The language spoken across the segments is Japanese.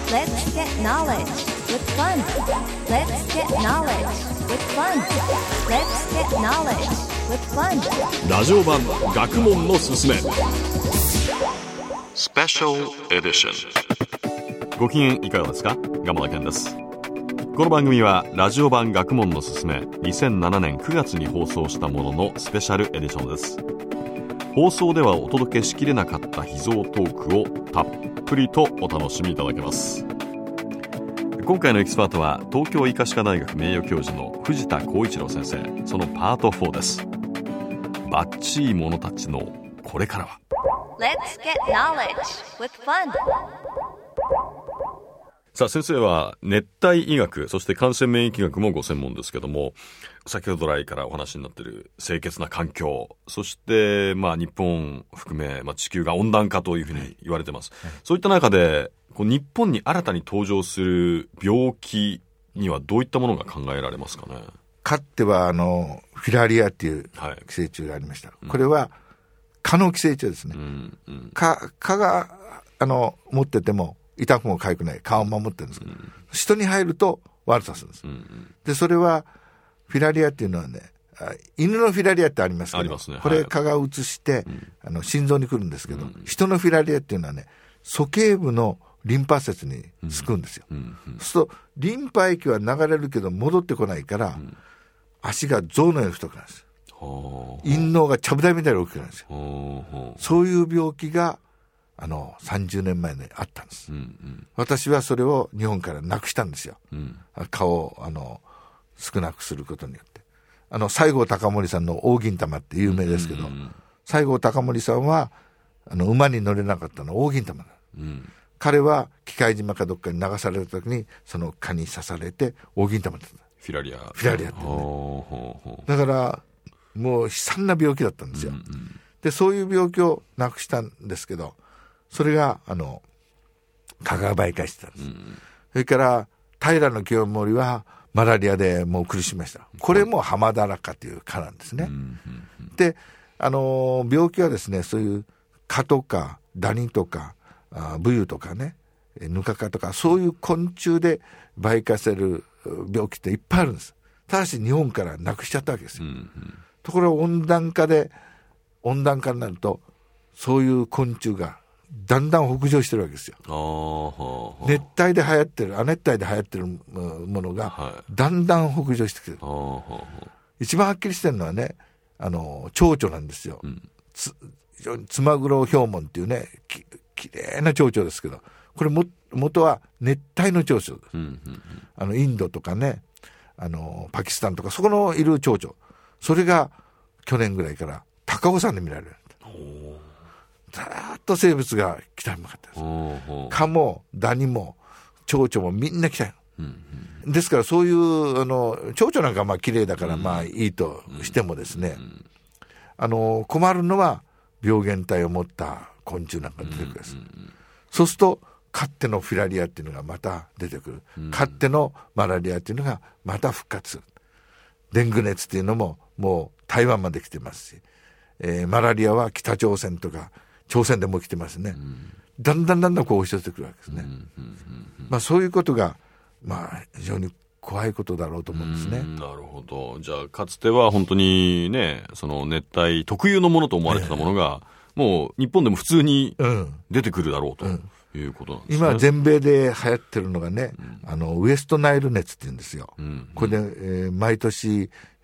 Let's get knowledge with fun. Let's get knowledge with fun. Let's get knowledge with fun. ラジオ版学問のすすめスペシャルエディション。ご機嫌いかがですか？鎌田健です。この番組はラジオ版学問のすすめ2007年9月に放送したもののスペシャルエディションです。放送ではお届けしきれなかった秘蔵トークをたっぷりとお楽しみいただけます。今回のエキスパートは東京医科歯科大学名誉教授の藤田浩一郎先生。そのパート4です。バッチい者たちのこれからは。 Let's get knowledge with fun. さあ先生は熱帯医学そして感染免疫学もご専門ですけども、先ほど来からお話になっている清潔な環境、そして日本含め、地球が温暖化というふうに言われてます、そういった中で日本に新たに登場する病気にはどういったものが考えられますかね？ かつてはフィラリアっていう寄生虫がありました、これは蚊の寄生虫ですね、蚊が持ってても痛くも痒くない蚊を守ってるんですけど、人に入ると悪さするんです、でそれはフィラリアっていうのはね、犬のフィラリアってありますけど、ありますね、これ蚊が移して、心臓に来るんですけど、人のフィラリアっていうのはね、鼠径部のリンパ節につくんですよ、そうするとリンパ液は流れるけど戻ってこないから、足が象のように太くなるんですよ。陰嚢がちゃぶ台みたいに大きくなるんですよ。そういう病気が30年前にあったんです、私はそれを日本からなくしたんですよ、蚊を少なくすることによって。西郷隆盛さんの大銀玉って有名ですけど、西郷隆盛さんは馬に乗れなかったのは大銀玉だ、彼は機械島かどっかに流された時にその蚊に刺されて大銀玉だった。フィラリアってね、だからもう悲惨な病気だったんですよ、でそういう病気をなくしたんですけど、それが蚊が媒介してたんです、それから平清盛はマラリアでもう苦しみました。これもハマダラカという蚊なんですね、で病気はですね、そういう蚊とかダニとかブユとかね、ヌカカとかそういう昆虫で媒介される病気っていっぱいあるんです。ただし日本からなくしちゃったわけですよ、ところが温暖化になるとそういう昆虫がだんだん北上してるわけですよ。熱帯で流行ってる亜熱帯で流行ってるものがだんだん北上してきてる、一番はっきりしてるのはね、蝶々なんですよ、非常にツマグロヒョウモンっていうね、きれいな蝶々ですけど、これ元は熱帯の蝶々です、インドとかね、パキスタンとかそこのいる蝶々、それが去年ぐらいから高尾山で見られる。ずーっと生物が北に向かってるんです。蚊もダニも蝶々もみんな北に、ですからそういう蝶々なんか綺麗だからいいとしてもですね、困るのは病原体を持った昆虫なんか出てくるんです、そうするとかつてのフィラリアっていうのがまた出てくる、かつてのマラリアっていうのがまた復活する。デング熱っていうのももう台湾まで来てますし、マラリアは北朝鮮とか朝鮮でも来てますね、だんだん押し寄せてくるわけですね、そういうことが非常に怖いことだろうと思うんですね。 なるほど。じゃあかつては本当にね、その熱帯特有のものと思われてたものが、もう日本でも普通に出てくるだろうということなんですね。 今全米で流行ってるのがね、ウエストナイル熱って言うんですよ、これで、毎年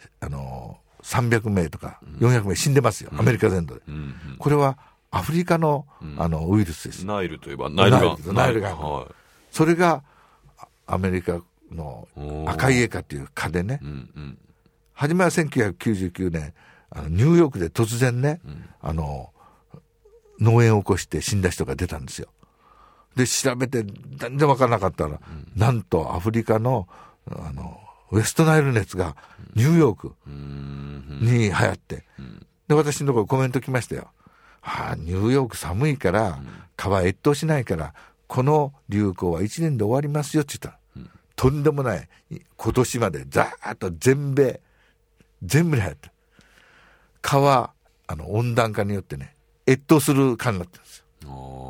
300名とか400名死んでますよ、アメリカ全土で、これはアフリカの、ウイルスです。 ナイルといえばナイルが、 それがアメリカの赤いエカっていう蚊でね、初めは1999年ニューヨークで突然ね、脳炎を起こして死んだ人が出たんですよ。で調べて全然分からなかったら、なんとアフリカのウエストナイル熱がニューヨークに流行って、で私のところコメント来ましたよ。ニューヨーク寒いから蚊は越冬しないからこの流行は1年で終わりますよって言ったら、とんでもない、今年までざーっと全部に流行ってる。蚊は温暖化によってね越冬する蚊になってるんですよ。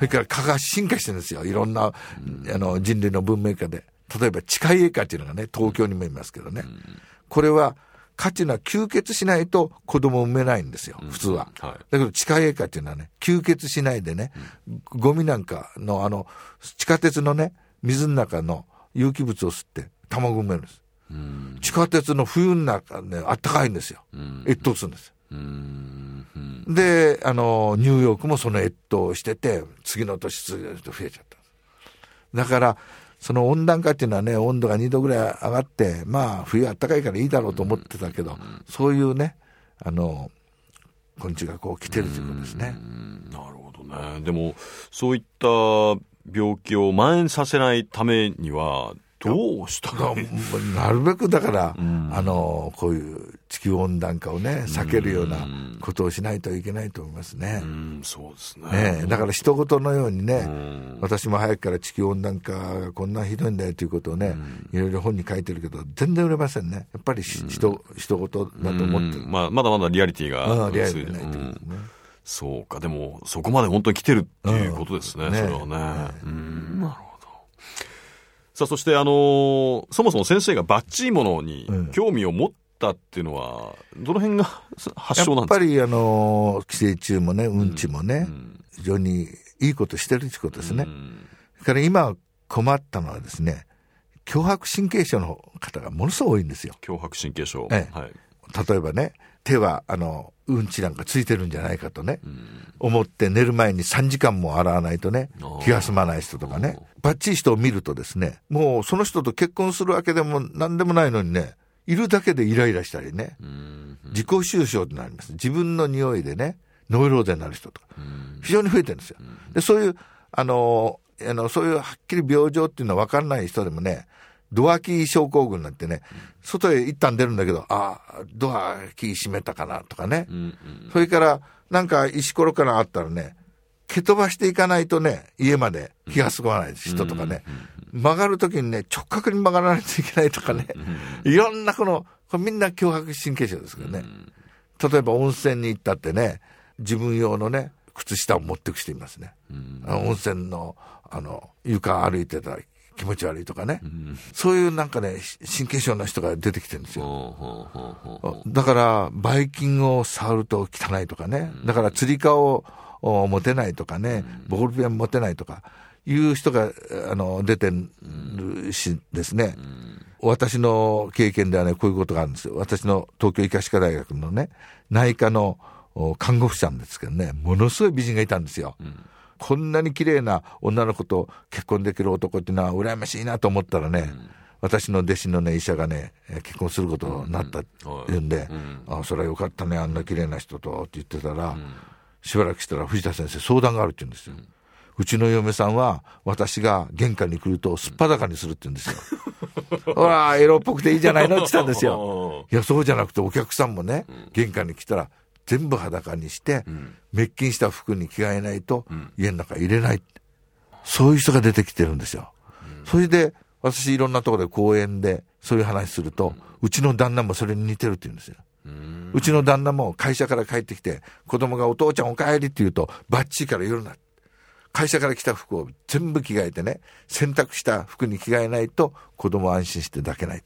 それから蚊が進化してるんですよ。いろんな、人類の文明下で。例えば地下栄華っていうのがね、東京にもいますけどね。これは、蚊っていうのは吸血しないと子供を産めないんですよ、普通は。だけど地下栄華っていうのはね、吸血しないでね、ゴミなんかの地下鉄のね、水の中の有機物を吸って卵を産めるんです。地下鉄の冬の中ね、あったかいんですよ。越冬するんです。で、ニューヨークもその越冬をしてて、次の年増えちゃった。だから、その温暖化っていうのはね、温度が2度ぐらい上がって、まあ、冬あったかいからいいだろうと思ってたけど、そういうね、昆虫がこう来てるということですね。 なるほどね。でも、そういった病気を蔓延させないためには、どうしたらなるべくだから、こういう地球温暖化をね、避けるようなことをしないといけないと思いますね。 そうですね。 だから人事のようにね、私も早くから地球温暖化がこんなひどいんだよということをね、いろいろ本に書いてるけど、全然売れませんね。やっぱり人事だと思ってる。 まだまだリアリティがリアリティないということですね。 そうか、でもそこまで本当に来てるっていうことですね、それはね。なるほど。さあ、そしてそもそも先生がバッチリものに興味を持ったっていうのは、どの辺が発祥なんですか？ やっぱり寄生虫もね、うんちもね、非常にいいことしてるということですね。それから今困ったのはですね、強迫神経症の方がものすごい多いんですよ。 強迫神経症。 例えばね、手はうんちなんかついてるんじゃないかとね、思って寝る前に3時間も洗わないとね、気が済まない人とかね、バッチリ人を見るとですね、もうその人と結婚するわけでも何でもないのにね、いるだけでイライラしたりね、自己収賞になります。自分の匂いでね、ノイローゼになる人とか、非常に増えてるんですよ。で、そういうそういうはっきり病状っていうのは分からない人でもね、ドアキー症候群なんてね、外へ一旦出るんだけど、ドアキー閉めたかなとかね、それからなんか石ころからあったらね、蹴飛ばしていかないとね、家まで気が済まない人とかね、曲がるときにね、直角に曲がらないといけないとかね、いろんなこれみんな強迫神経症ですけどね。例えば温泉に行ったってね、自分用のね、靴下を持っていく人いますね。温泉の床歩いてたら気持ち悪いとかね、そういうなんかね、神経症の人が出てきてるんですよ。だからばい菌を触ると汚いとかね、だからつり革を持てないとかね、ボールペン持てないとかいう人が出てるしですね、私の経験ではね、こういうことがあるんですよ。私の東京医科歯科大学のね、内科の看護婦さんですけどね、ものすごい美人がいたんですよ。こんなに綺麗な女の子と結婚できる男っていうのは羨ましいなと思ったらね、私の弟子のね、医者がね、結婚することになったって言うんで、それはよかったね、あんな綺麗な人とって言ってたら、しばらくしたら藤田先生相談があるって言うんですよ。うちの嫁さんは私が玄関に来るとすっぱだかにするって言うんですよ。ほら、エロっぽくていいじゃないのって言ったんですよ。いや、そうじゃなくてお客さんもね、玄関に来たら全部裸にして、滅菌した服に着替えないと家の中入れない。そういう人が出てきてるんですよ。それで私いろんなところで講演でそういう話すると、うちの旦那もそれに似てるって言うんですよ。うちの旦那も会社から帰ってきて、子供がお父ちゃんお帰りって言うと、バッチリから夜な。会社から来た服を全部着替えてね、洗濯した服に着替えないと子供は安心して抱けないって。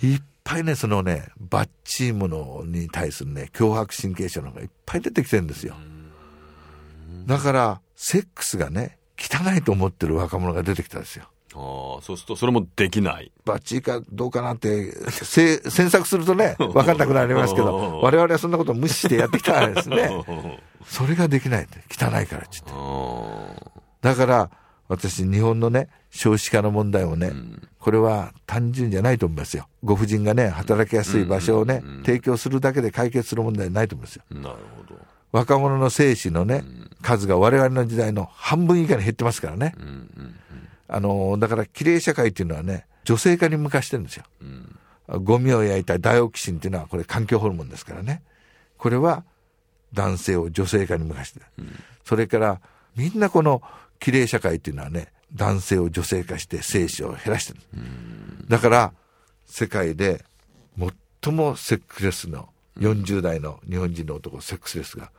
いっぱいね、そのね、バッチリものに対するね、強迫神経症のがいっぱい出てきてるんですよ。だから、セックスがね、汚いと思ってる若者が出てきたんですよ。 そうするとそれもできない。 バッチリかどうかなって詮索するとね、分かんなくなりますけど、我々はそんなことを無視してやってきたんですね。それができないって、汚いからって言って。だから私日本のね、少子化の問題もね、これは単純じゃないと思いますよ。ご婦人がね、働きやすい場所をね、提供するだけで解決する問題はないと思いますよ。 なるほど。 若者の精子のね、数が我々の時代の半分以下に減ってますからね。だから綺麗社会っていうのはね、女性化に向かしてるんですよ。ゴミを焼いたダイオキシンっていうのはこれ環境ホルモンですからね。これは男性を女性化に向かしてる。それからみんなこの綺麗社会っていうのはね、男性を女性化して精子を減らしてる。だから世界で最もセックスレスの40代の日本人の男セックスレスが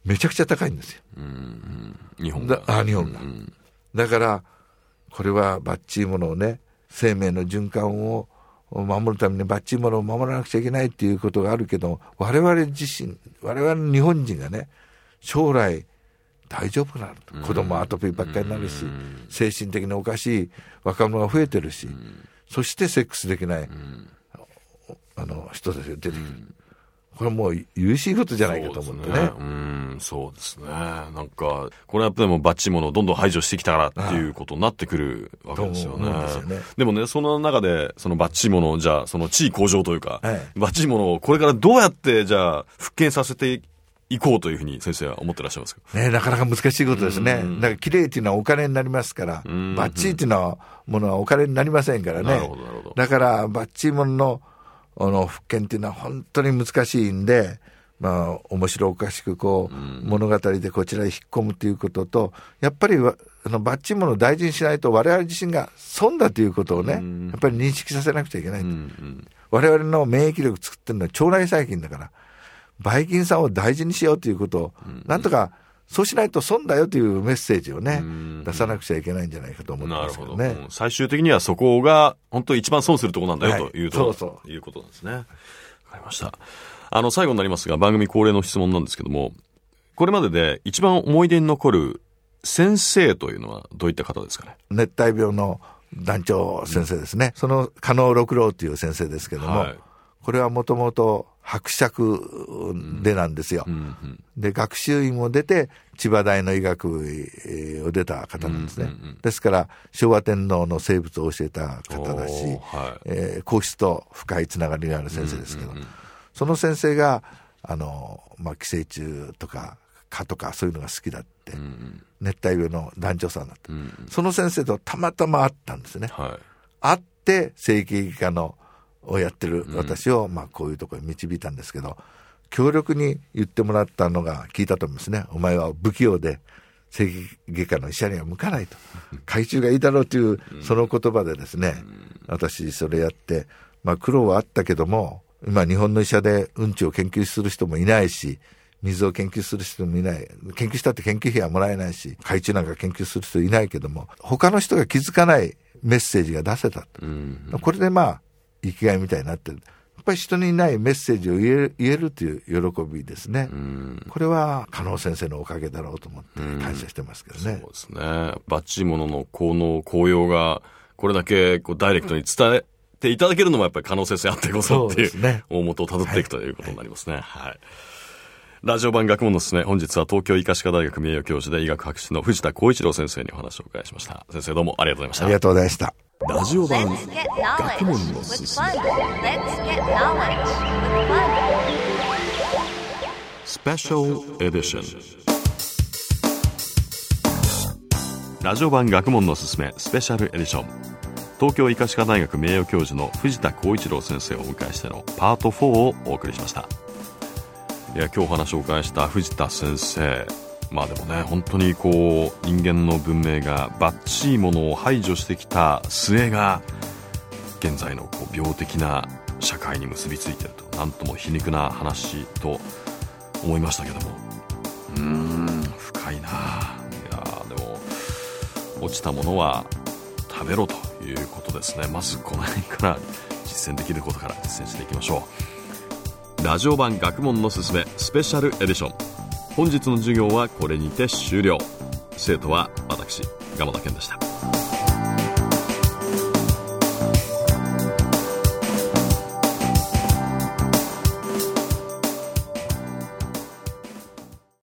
めちゃくちゃ高いんですよ。 日本が。 日本が。だから、これはバッチリものをね、生命の循環を守るためにバッチリものを守らなくちゃいけないっていうことがあるけど、我々自身、我々日本人がね、将来大丈夫なの？子供はアトピーばっかりになるし、精神的におかしい若者が増えてるし、そしてセックスできない、人たちが出てくる。これはもう優しいことじゃないかと思ってね。 そうですね。なんかこれはやっぱりもうバッチリものをどんどん排除してきたからっていうことになってくるわけですよね。でもね、その中でそのバッチリものをじゃあその地位向上というか、バッチリものをこれからどうやってじゃあ復権させていこうというふうに先生は思ってらっしゃいますか？ ね、なかなか難しいことですね。だから綺麗っていうのはお金になりますから、バッチリっていうのはお金になりませんからね。 なるほどなるほど。だからバッチリもの復権っていうのは本当に難しいんで、面白おかしく物語でこちらへ引っ込むということと、やっぱりバッチリものを大事にしないと我々自身が損だということをね、やっぱり認識させなくちゃいけない。我々の免疫力作ってるのは腸内細菌だから、ばい菌さんを大事にしようということを、なんとかそうしないと損だよというメッセージをね、出さなくちゃいけないんじゃないかと思ってますけどね。 なるほど。最終的にはそこが本当に一番損するところなんだよというと、いうことなんですね。わかりました。最後になりますが、番組恒例の質問なんですけども、これまでで一番思い出に残る先生というのはどういった方ですかね？ 熱帯病の団長先生ですね。その加納六郎という先生ですけども、これはもともと伯爵でなんですよ。で、学習院も出て千葉大の医学部を出た方なんですね。ですから昭和天皇の生物を教えた方だし、皇室と深いつながりがある先生ですけど、その先生が寄生虫とか蚊とかそういうのが好きだって、熱帯病の団長さんだった、その先生とたまたま会ったんですね。会って整形外科をやってる私を、こういうところに導いたんですけど、強力に言ってもらったのが聞いたと思いますね。お前は不器用で整形外科の医者には向かないと、海中がいいだろうというその言葉でですね、私それやって、苦労はあったけども、今日本の医者でうんちを研究する人もいないし、水を研究する人もいない。研究したって研究費はもらえないし、海中なんか研究する人いないけども、他の人が気づかないメッセージが出せたと。これで生きがいみたいになってる。やっぱり人にないメッセージを言えるという喜びですね。これは加納先生のおかげだろうと思って感謝してますけどね。 そうですね。バッチリものの効能効用がこれだけダイレクトに伝えていただけるのもやっぱり加納先生あってこそっていう大元をたどっていくということになりますね。ラジオ版学問のすすめ、本日は東京医科歯科大学名誉教授で医学博士の藤田浩一郎先生にお話をお伺いしました。先生どうもありがとうございました。 ありがとうございました。 ラジオ版学問のすすめスペシャルエディション。ラジオ版学問のすすめスペシャルエディション、東京医科歯科大学名誉教授の藤田浩一郎先生をお迎えしてのパート4をお送りしました。今日お話をお伺いした藤田先生、でもね、本当に人間の文明がバッチリものを排除してきた末が現在の病的な社会に結びついていると、なんとも皮肉な話と思いましたけども、深いな。でも落ちたものは食べろということですね。まずこの辺から実践できることから実践していきましょう。ラジオ版学問のすすめスペシャルエディション、本日の授業はこれにて終了。生徒は私、蒲田健でした。